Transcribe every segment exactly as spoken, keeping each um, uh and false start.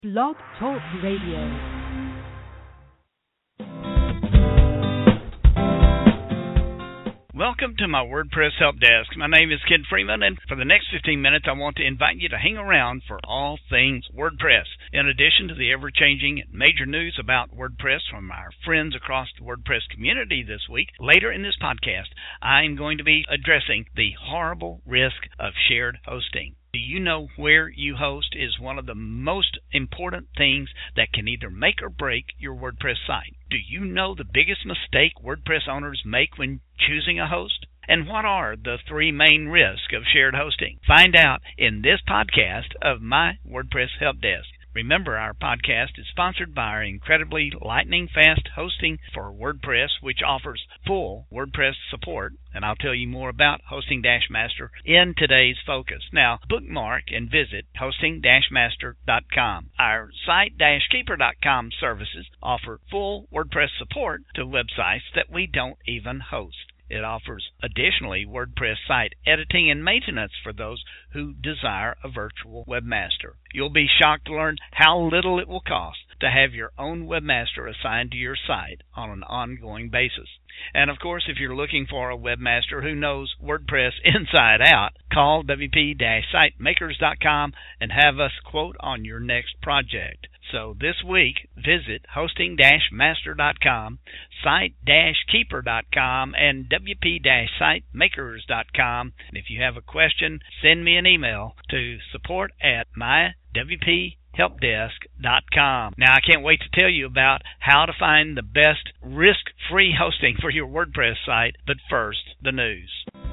Blog Talk Radio. Welcome to my WordPress Help Desk. My name is Ken Freeman, and for the next fifteen minutes, I want to invite you to hang around for all things WordPress. In addition to the ever-changing major news about WordPress from our friends across the WordPress community this week, later in this podcast, I'm going to be addressing the horrible risk of shared hosting. Do you know where you host is one of the most important things that can either make or break your WordPress site? Do you know the biggest mistake WordPress owners make when choosing a host? And what are the three main risks of shared hosting? Find out in this podcast of my WordPress Help Desk. Remember, our podcast is sponsored by our incredibly lightning-fast hosting for WordPress, which offers full WordPress support, and I'll tell you more about Hosting Master in today's focus. Now, bookmark and visit hosting master dot com. Our site keeper dot com services offer full WordPress support to websites that we don't even host. It offers, additionally, WordPress site editing and maintenance for those who desire a virtual webmaster. You'll be shocked to learn how little it will cost to have your own webmaster assigned to your site on an ongoing basis. And, of course, if you're looking for a webmaster who knows WordPress inside out, call w p site makers dot com and have us quote on your next project. So this week, visit hosting master dot com, site keeper dot com, and w p site makers dot com. And if you have a question, send me an email to support at my w p help desk dot com. Now, I can't wait to tell you about how to find the best risk-free hosting for your WordPress site, but first, the news.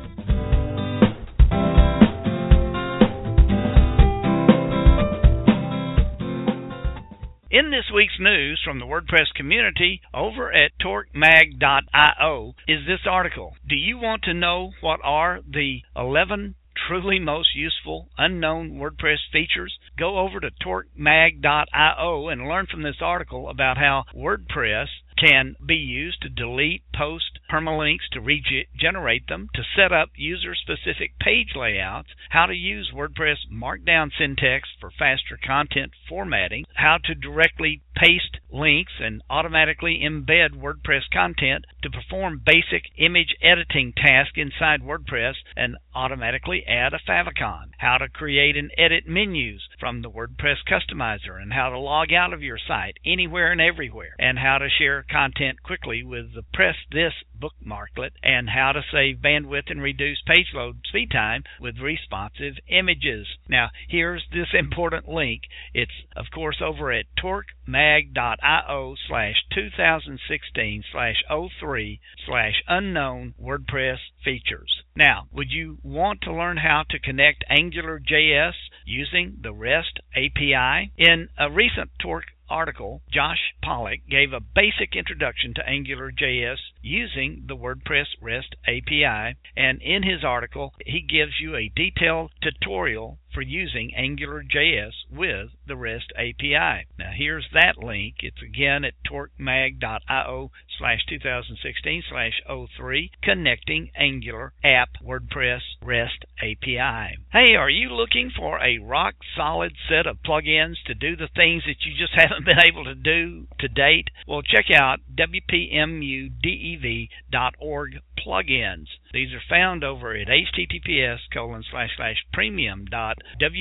In this week's news from the WordPress community over at torque mag dot io is this article. Do you want to know what are the eleven truly most useful unknown WordPress features? Go over to torque mag dot io and learn from this article about how WordPress can be used to delete post permalinks, to regenerate them, to set up user-specific page layouts, how to use WordPress Markdown syntax for faster content formatting, how to directly paste links and automatically embed WordPress content to perform basic image editing tasks inside WordPress and automatically add a favicon, how to create and edit menus from the WordPress customizer, and how to log out of your site anywhere and everywhere, and how to share content quickly with the Press This bookmarklet, and how to save bandwidth and reduce page load speed time with responsive images. Now, here's this important link. It's, of course, over at torque mag dot io slash two thousand sixteen slash oh three slash unknown WordPress features. Now, would you want to learn how to connect AngularJS using the REST A P I? In a recent Torque article, Josh Pollock gave a basic introduction to AngularJS using the WordPress REST A P I, and in his article, he gives you a detailed tutorial for using AngularJS with the REST A P I. Now, here's that link. It's again at torque mag dot io slash two thousand sixteen slash oh three, connecting Angular app WordPress REST A P I. Hey, are you looking for a rock-solid set of plugins to do the things that you just haven't been able to do to date? Well, check out w p m u dev dot org plugins. These are found over at https colon slash slash premium dot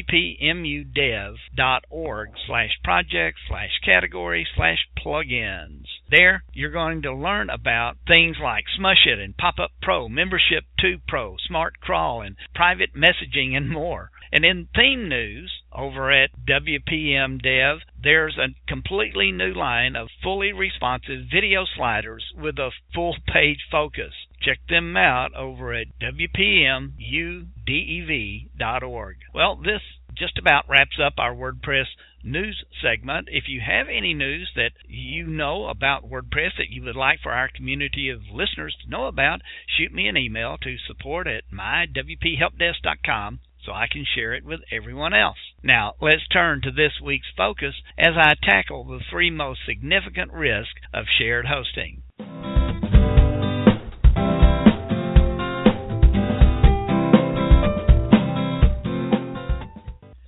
wpmudev dot org slash project slash category slash plugins. There, you're going to learn about things like Smushit and Pop-Up Pro, Membership two Pro, Smart Crawl, and private messaging, and more. And in theme news, over at W P M Dev, there's a completely new line of fully responsive video sliders with a full-page focus. Check them out over at w p m u dev dot org. Well, this just about wraps up our WordPress news segment. If you have any news that you know about WordPress that you would like for our community of listeners to know about, shoot me an email to support at my w p help desk dot com so I can share it with everyone else. Now, let's turn to this week's focus as I tackle the three most significant risks of shared hosting.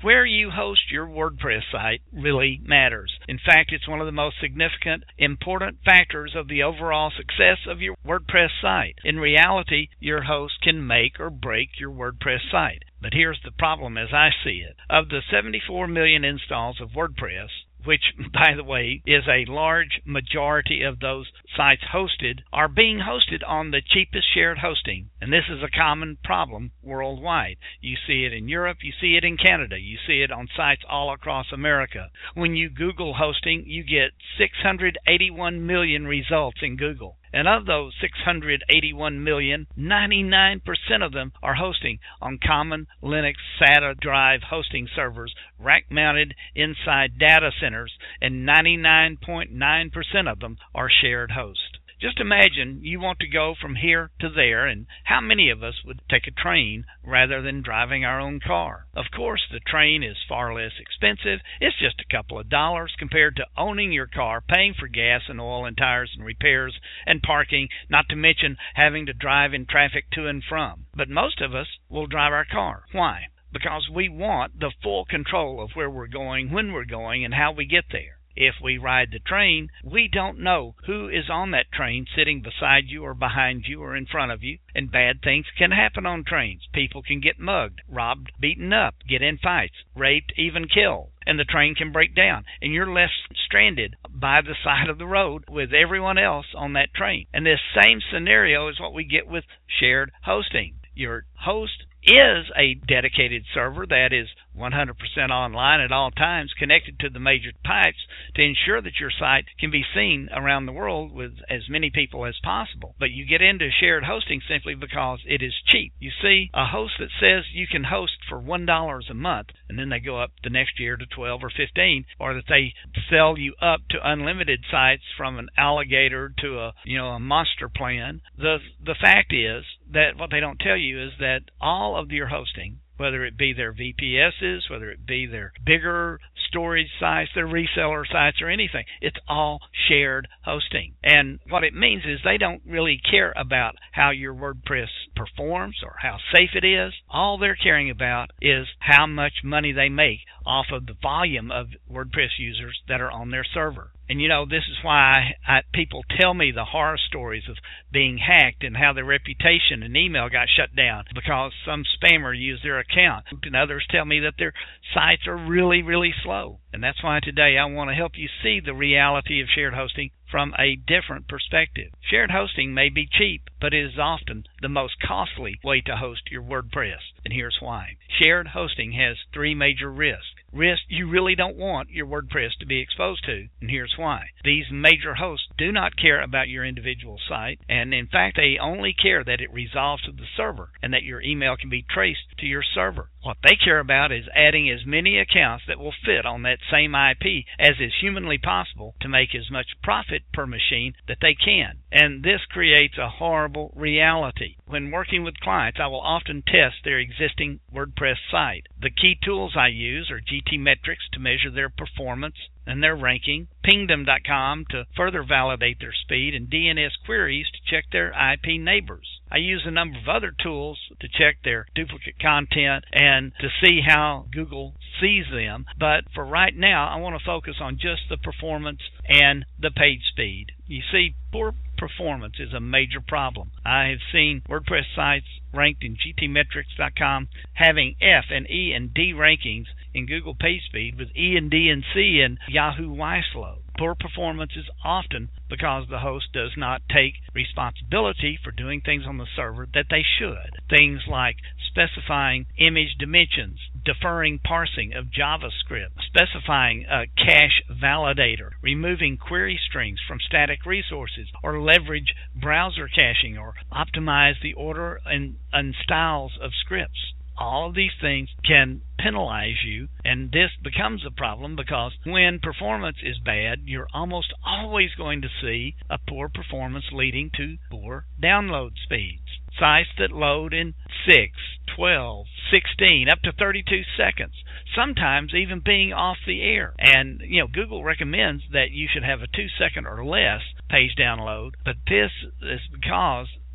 where you host your WordPress site really matters. In fact, it's one of the most significant, important factors of the overall success of your WordPress site. In reality, your host can make or break your WordPress site. But here's the problem as I see it. Of the seventy-four million installs of WordPress, which, by the way, is a large majority of those sites hosted, are being hosted on the cheapest shared hosting. And this is a common problem worldwide. You see it in Europe, you see it in Canada, you see it on sites all across America. When you Google hosting, you get six hundred eighty-one million results in Google. And of those six hundred eighty-one million, ninety-nine percent of them are hosting on common Linux SATA drive hosting servers rack-mounted inside data centers, and ninety-nine point nine percent of them are shared hosts. Just imagine you want to go from here to there, and how many of us would take a train rather than driving our own car? Of course, the train is far less expensive. It's just a couple of dollars compared to owning your car, paying for gas and oil and tires and repairs and parking, not to mention having to drive in traffic to and from. But most of us will drive our car. Why? Because we want the full control of where we're going, when we're going, and how we get there. If we ride the train, we don't know who is on that train sitting beside you or behind you or in front of you, and bad things can happen on trains. People can get mugged, robbed, beaten up, get in fights, raped, even killed, and the train can break down, and you're left stranded by the side of the road with everyone else on that train. And this same scenario is what we get with shared hosting. Your host is a dedicated server that is one hundred percent online at all times, connected to the major pipes to ensure that your site can be seen around the world with as many people as possible. But you get into shared hosting simply because it is cheap. You see, a host that says you can host for one dollar a month, and then they go up the next year to twelve or fifteen, or that they sell you up to unlimited sites from an alligator to a, you know, a monster plan. The the fact is that what they don't tell you is that all of your hosting, whether it be their V P Ss, whether it be their bigger storage sites, their reseller sites, or anything, it's all shared hosting. And what it means is they don't really care about how your WordPress performs or how safe it is. All they're caring about is how much money they make off of the volume of WordPress users that are on their server. And, you know, this is why I, I, people tell me the horror stories of being hacked and how their reputation and email got shut down because some spammer used their account. And others tell me that their sites are really, really slow. And that's why today I want to help you see the reality of shared hosting from a different perspective. Shared hosting may be cheap, but it is often the most costly way to host your WordPress. And here's why. Shared hosting has three major risks. Risks you really don't want your WordPress to be exposed to, and here's why. These major hosts do not care about your individual site, and in fact they only care that it resolves to the server and that your email can be traced to your server. What they care about is adding as many accounts that will fit on that same I P as is humanly possible to make as much profit per machine that they can. And this creates a horrible reality. When working with clients, I will often test their existing WordPress site. The key tools I use are G T metrics to measure their performance and their ranking, pingdom dot com to further validate their speed, and D N S queries to check their I P neighbors. I use a number of other tools to check their duplicate content and to see how Google sees them, but for right now I want to focus on just the performance and the page speed. You see, poor performance is a major problem. I have seen WordPress sites ranked in G T metrics dot com having F and E and D rankings in Google PageSpeed with E and D and C in Yahoo Wiseflow. Poor performance is often because the host does not take responsibility for doing things on the server that they should. Things like specifying image dimensions, deferring parsing of JavaScript, specifying a cache validator, removing query strings from static resources, or leverage browser caching, or optimize the order and, and styles of scripts. All of these things can penalize you, and this becomes a problem because when performance is bad, you're almost always going to see a poor performance leading to poor download speeds. Sites that load in six, twelve, sixteen, up to thirty-two seconds, sometimes even being off the air. And, you know, Google recommends that you should have a two second or less page download, but this is because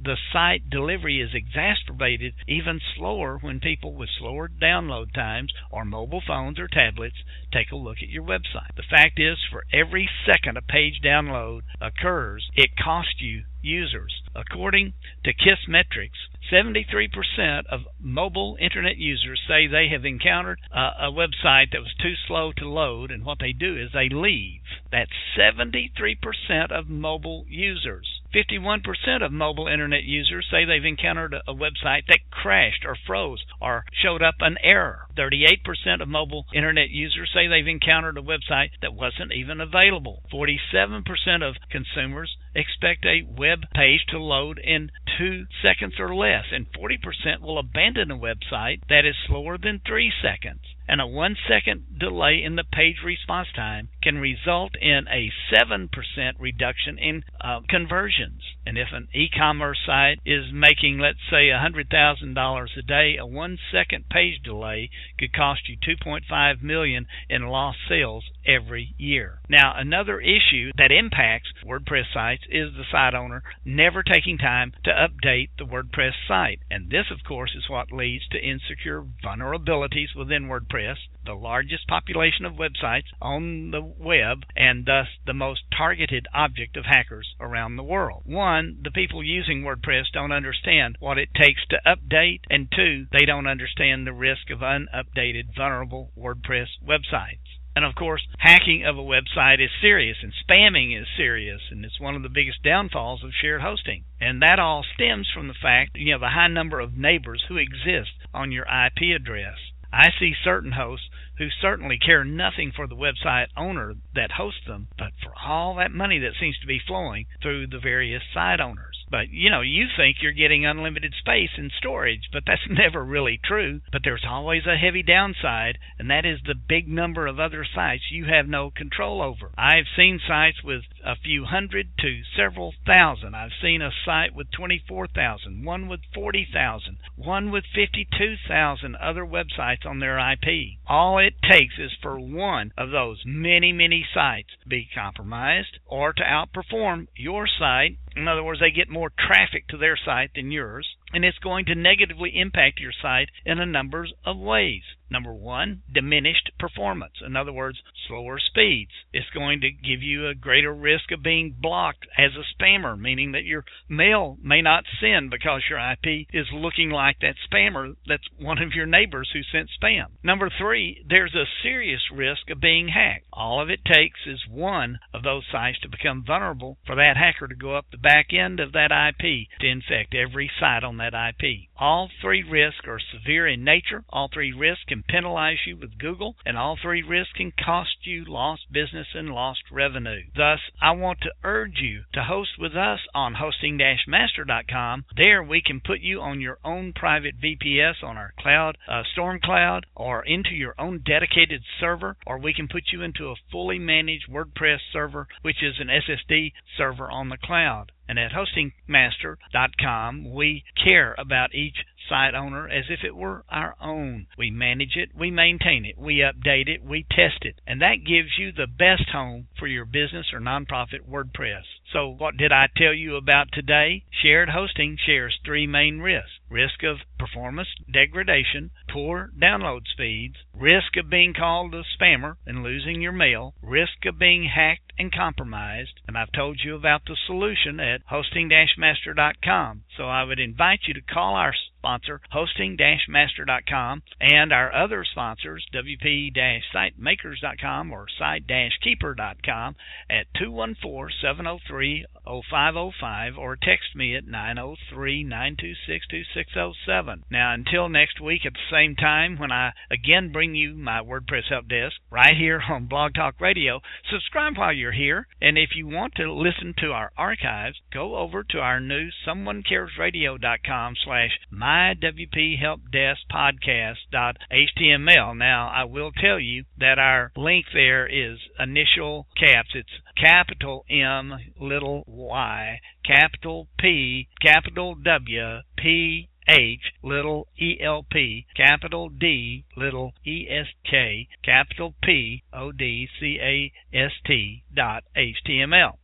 the site delivery is exacerbated even slower when people with slower download times or mobile phones or tablets take a look at your website. The fact is, for every second a page download occurs, it costs you users. According to Kissmetrics, seventy-three percent of mobile internet users say they have encountered a, a website that was too slow to load, and what they do is they leave. That's seventy-three percent of mobile users. fifty-one percent of mobile internet users say they've encountered a, a website that crashed or froze or showed up an error. thirty-eight percent of mobile internet users say they've encountered a website that wasn't even available. forty-seven percent of consumers expect a web page to load in two seconds or less, and forty percent will abandon a website that is slower than three seconds. And a one-second delay in the page response time can result in a seven percent reduction in uh, conversions. And if an e-commerce site is making, let's say, one hundred thousand dollars a day, a one-second page delay could cost you two point five million dollars in lost sales every year. Now, another issue that impacts WordPress sites is the site owner never taking time to update the WordPress site. And this, of course, is what leads to insecure vulnerabilities within WordPress, the largest population of websites on the web, and thus the most targeted object of hackers around the world. One, the people using WordPress don't understand what it takes to update, and two, they don't understand the risk of unupdated, vulnerable WordPress websites. And of course, hacking of a website is serious, and spamming is serious, and it's one of the biggest downfalls of shared hosting. And that all stems from the fact, you know, the high number of neighbors who exist on your I P address. I see certain hosts who certainly care nothing for the website owner that hosts them, but for all that money that seems to be flowing through the various site owners. But, you know, you think you're getting unlimited space and storage, but that's never really true. But there's always a heavy downside, and that is the big number of other sites you have no control over. I've seen sites with a few hundred to several thousand. I've seen a site with twenty-four thousand, one with forty thousand, one with fifty-two thousand other websites on their I P. All it takes is for one of those many, many sites to be compromised or to outperform your site. In other words, they get more traffic to their site than yours, and it's going to negatively impact your site in a number of ways. Number one, diminished performance. In other words, slower speeds. It's going to give you a greater risk of being blocked as a spammer, meaning that your mail may not send because your I P is looking like that spammer that's one of your neighbors who sent spam. Number three, there's a serious risk of being hacked. All of it takes is one of those sites to become vulnerable for that hacker to go up the back end of that I P to infect every site on that I P. All three risks are severe in nature. All three risks can penalize you with Google, and all three risks can cost you lost business and lost revenue. Thus, I want to urge you to host with us on hosting dash master dot com. There we can put you on your own private V P S on our cloud, uh, Storm Cloud, or into your own dedicated server, or we can put you into a fully managed WordPress server, which is an S S D server on the cloud. And at hosting master dot com, we care about each site owner as if it were our own. We manage it, we maintain it, we update it, we test it, and that gives you the best home for your business or nonprofit WordPress. So what did I tell you about today? Shared hosting shares three main risks. Risk of performance degradation, poor download speeds, risk of being called a spammer and losing your mail, risk of being hacked and compromised, and I've told you about the solution at hosting dash master dot com. So I would invite you to call our sponsor, hosting dash master dot com, and our other sponsors, W P site makers dot com or site keeper dot com, at two one four, seven oh three, oh five oh five, or text me at nine oh three, nine two six, two six oh seven. Now, until next week at the same time when I again bring you my WordPress Help Desk right here on Blog Talk Radio, subscribe while you're here, and if you want to listen to our archives, go over to our new someone cares radio dot com slash my W P Help Desk podcast dot H T M L. Now, I will tell you that our link there is initial caps. It's capital M, little y, capital P, capital W, P, H, little E L P, capital D, little E S K, capital P, O D C A S T dot H T M L.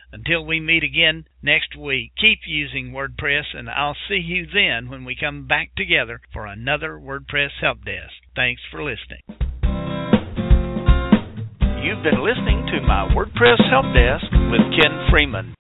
Until we meet again next week, keep using WordPress, and I'll see you then when we come back together for another WordPress Help Desk. Thanks for listening. You've been listening to my WordPress Help Desk with Ken Freeman.